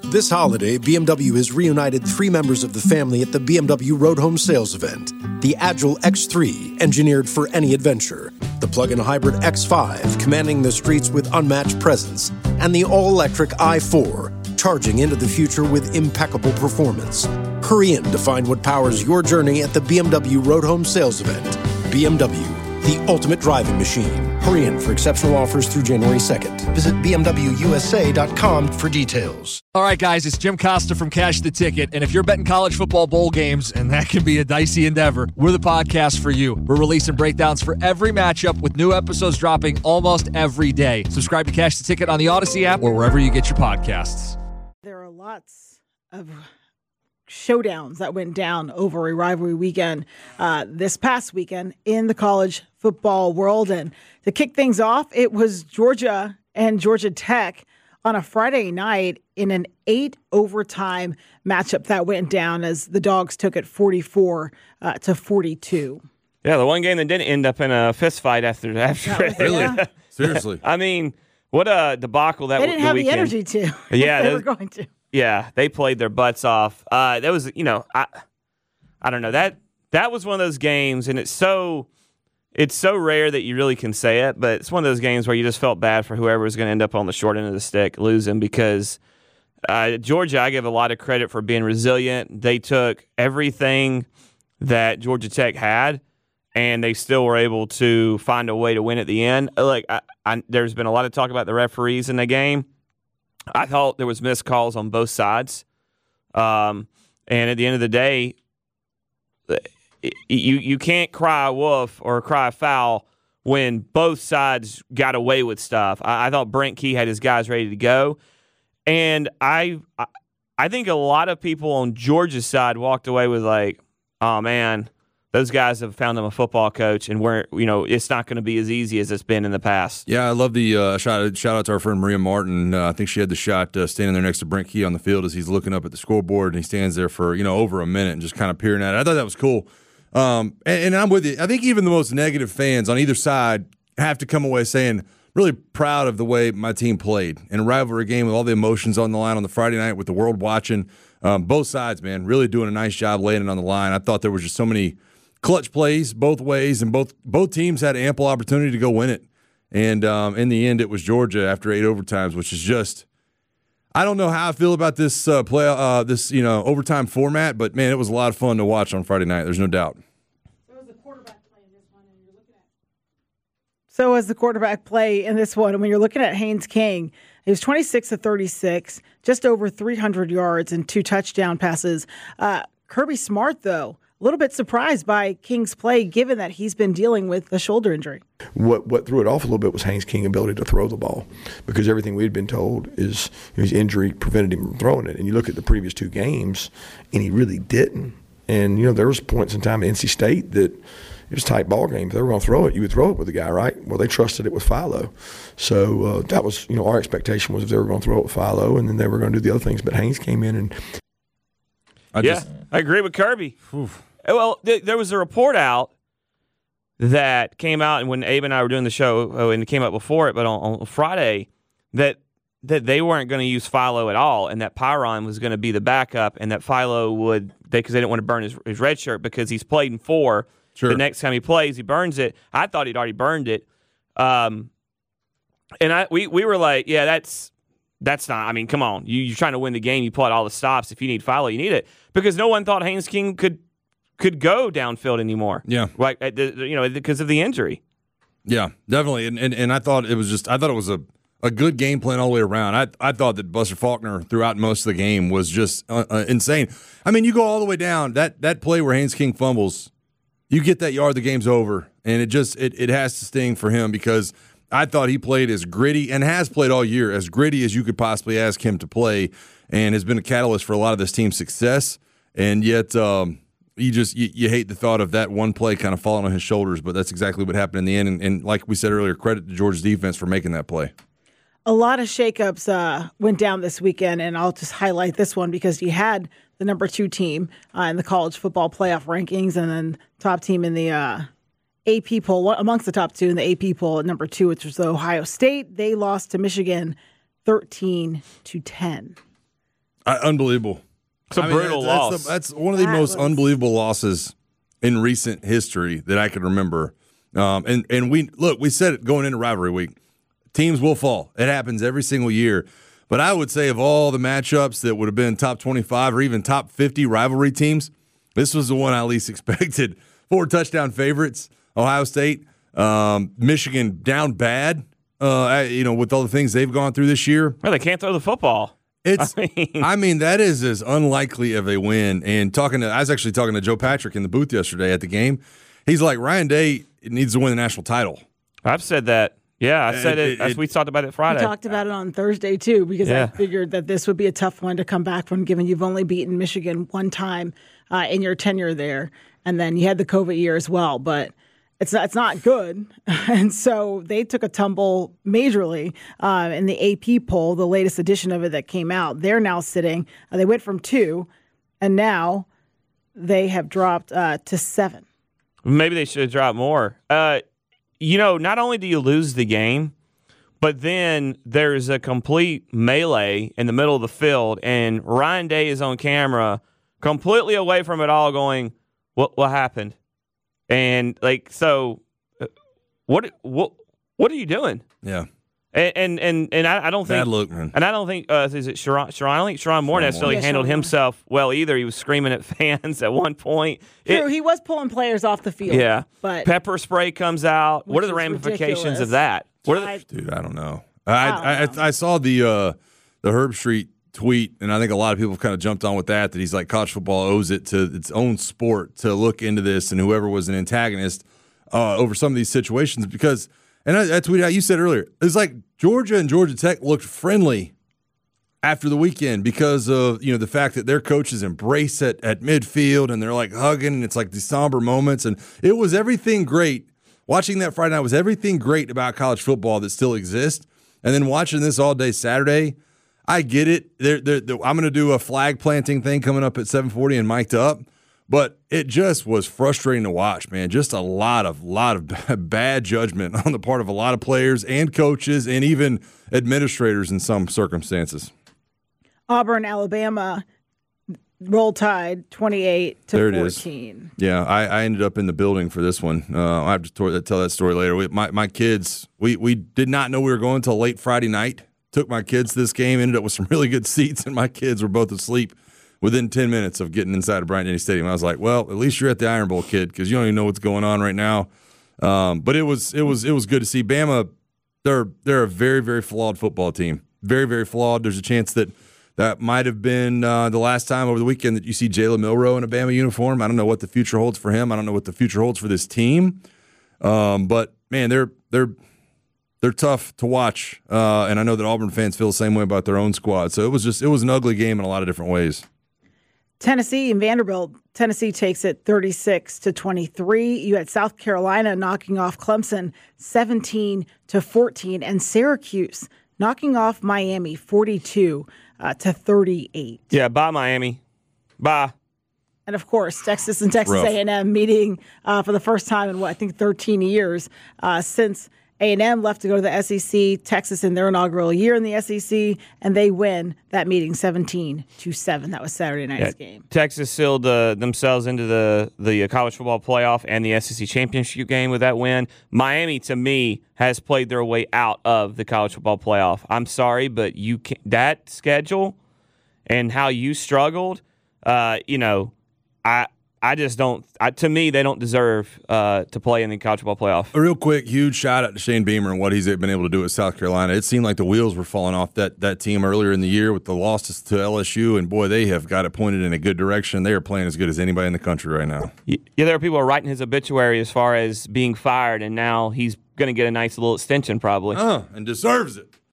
This holiday, BMW has reunited 3 members of the family at the BMW Road Home Sales event. The Agile X3, engineered for any adventure. The plug-in hybrid X5, commanding the streets with unmatched presence. And the all-electric i4, charging into the future with impeccable performance. Hurry in to find what powers your journey at the BMW Road Home Sales event. BMW, the ultimate driving machine. Hurry in for exceptional offers through January 2nd. Visit BMWUSA.com for details. All right, guys, it's Jim Costa from Cash the Ticket. And if you're betting college football bowl games, and that can be a dicey endeavor, we're the podcast for you. We're releasing breakdowns for every matchup with new episodes dropping almost every day. Subscribe to Cash the Ticket on the Odyssey app or wherever you get your podcasts. There are lots of showdowns that went down over a rivalry weekend this past weekend in the college football world. And to kick things off, it was Georgia and Georgia Tech on a Friday night in an 8 overtime matchup that went down as the Dogs took it 44-42. Yeah, the one game that didn't end up in a fist fight after it. Really? Yeah. Seriously. I mean, what a debacle that They didn't the have weekend. the energy to. Yeah, they were going to. Yeah, they played their butts off. That was, I don't know. That was one of those games, and it's so rare that you really can say it, but it's one of those games where you just felt bad for whoever was going to end up on the short end of the stick losing because Georgia, I give a lot of credit for being resilient. They took everything that Georgia Tech had, and they still were able to find a way to win at the end. Like, there's been a lot of talk about the referees in the game. I thought there was missed calls on both sides. And at the end of the day, you can't cry wolf or cry foul when both sides got away with stuff. I thought Brent Key had his guys ready to go. And I think a lot of people on Georgia's side walked away with like, oh, man, those guys have found them a football coach, and it's not going to be as easy as it's been in the past. Yeah, I love the shout out to our friend Maria Martin. I think she had the shot standing there next to Brent Key on the field as he's looking up at the scoreboard, and he stands there for over a minute and just kind of peering at it. I thought that was cool. And I'm with you. I think even the most negative fans on either side have to come away saying, really proud of the way my team played in a rivalry game with all the emotions on the line on the Friday night with the world watching. Both sides, man, really doing a nice job laying it on the line. I thought there was just so many clutch plays both ways, and both teams had ample opportunity to go win it. And in the end, it was Georgia after 8 overtimes, which is just I don't know how I feel about this overtime format, but man, it was a lot of fun to watch on Friday night. There's no doubt. So as the quarterback play in this one, when you're looking at Haynes King, he was 26 of 36, just over 300 yards and 2 touchdown passes. Kirby Smart, though, a little bit surprised by King's play, given that he's been dealing with a shoulder injury. What threw it off a little bit was Haynes King's ability to throw the ball, because everything we had been told is his injury prevented him from throwing it. And you look at the previous 2 games, and he really didn't. And, there was points in time at NC State that it was a tight ball game. If they were going to throw it, you would throw it with the guy, right? Well, they trusted it with Philo. So that was, our expectation was if they were going to throw it with Philo, and then they were going to do the other things. But Haynes came in and I agree with Kirby. Oof. Well, there was a report out that came out, and when Abe and I were doing the show, and it came out before it, but on Friday, that they weren't going to use Philo at all, and that Pyron was going to be the backup, and that Philo would, because they didn't want to burn his red shirt because he's played in 4. Sure. The next time he plays, he burns it. I thought he'd already burned it. And we were like, yeah, that's not, I mean, come on. You're trying to win the game. You pull out all the stops. If you need Philo, you need it. Because no one thought Haynes King could go downfield anymore. Yeah. Like, because of the injury. Yeah, definitely. And I thought it was a good game plan all the way around. I thought that Buster Faulkner throughout most of the game was just insane. I mean, you go all the way down. That play where Haynes King fumbles, you get that yard, the game's over. And it has to sting for him, because I thought he played as gritty, and has played all year, as gritty as you could possibly ask him to play, and has been a catalyst for a lot of this team's success. And yet you hate the thought of that one play kind of falling on his shoulders, but that's exactly what happened in the end. And like we said earlier, credit to Georgia's defense for making that play. A lot of shakeups went down this weekend, and I'll just highlight this one because you had the number 2 team in the college football playoff rankings, and then top team in the AP poll, amongst the top 2 in the AP poll at number 2, which was Ohio State. They lost to Michigan 13-10. Unbelievable. It's a brutal loss. That's one of the most unbelievable losses in recent history that I can remember. And we said it going into rivalry week. Teams will fall. It happens every single year. But I would say of all the matchups that would have been top 25 or even top 50 rivalry teams, this was the one I least expected. 4 touchdown favorites, Ohio State. Michigan down bad, with all the things they've gone through this year. Well, they can't throw the football. I mean, that is as unlikely of a win. And I was actually talking to Joe Patrick in the booth yesterday at the game. He's like, Ryan Day needs to win the national title. I've said that. Yeah, I said it. We talked about it Friday. We talked about it on Thursday, too, because I figured that this would be a tough one to come back from, given you've only beaten Michigan one time in your tenure there. And then you had the COVID year as well. But it's not good. And so they took a tumble majorly in the AP poll, the latest edition of it that came out. They're now sitting, they went from 2, and now they have dropped to 7. Maybe they should have dropped more. Not only do you lose the game, but then there's a complete melee in the middle of the field, and Ryan Day is on camera completely away from it all going, what happened? And what are you doing? Yeah. And I don't think bad look, man. And I don't think is it Sharon? I don't think Sharon Moore necessarily handled himself well either. He was screaming at fans at one point. True, he was pulling players off the field. Yeah, but pepper spray comes out. What are the ramifications of that? Dude, I don't know. I saw the Herb Street tweet, and I think a lot of people kind of jumped on with that he's like, college football owes it to its own sport to look into this, and whoever was an antagonist over some of these situations because. And I tweeted out, you said earlier, it's like Georgia and Georgia Tech looked friendly after the weekend because of the fact that their coaches embrace it at midfield and they're like hugging and it's like these somber moments. And it was everything great. Watching that Friday night was everything great about college football that still exists. And then watching this all day Saturday, I get it. I'm going to do a flag planting thing coming up at 7:40 and mic'd up. But it just was frustrating to watch, man. Just a lot of bad judgment on the part of a lot of players and coaches and even administrators in some circumstances. Auburn, Alabama, Roll Tide, 28-14. There it is. Yeah, I ended up in the building for this one. I have to tell that story later. My kids, we did not know we were going until late Friday night. Took my kids to this game, ended up with some really good seats, and my kids were both asleep within 10 minutes of getting inside of Bryant-Denny Stadium. I was like, well, at least you're at the Iron Bowl, kid, because you don't even know what's going on right now. But it was good to see. Bama, they're a very, very flawed football team. Very, very flawed. There's a chance that might have been the last time over the weekend that you see Jalen Milroe in a Bama uniform. I don't know what the future holds for him. I don't know what the future holds for this team. But, man, they're tough to watch. And I know that Auburn fans feel the same way about their own squad. So it was an ugly game in a lot of different ways. Tennessee and Vanderbilt. Tennessee takes it 36-23. You had South Carolina knocking off Clemson 17-14, and Syracuse knocking off Miami 42-38. Yeah, bye Miami, bye. And of course, Texas and Texas A&M meeting for the first time in 13 years since A&M left to go to the SEC, Texas in their inaugural year in the SEC, and they win that meeting 17-7. That was Saturday night's game. Texas sealed themselves into the college football playoff and the SEC championship game with that win. Miami, to me, has played their way out of the college football playoff. I'm sorry, but that schedule and how you struggled, I just don't. To me, they don't deserve to play in the college football playoff. A real quick, huge shout out to Shane Beamer and what he's been able to do at South Carolina. It seemed like the wheels were falling off that team earlier in the year with the losses to LSU, and boy, they have got it pointed in a good direction. They are playing as good as anybody in the country right now. Yeah, there are people writing his obituary as far as being fired, and now he's going to get a nice little extension probably. And deserves it.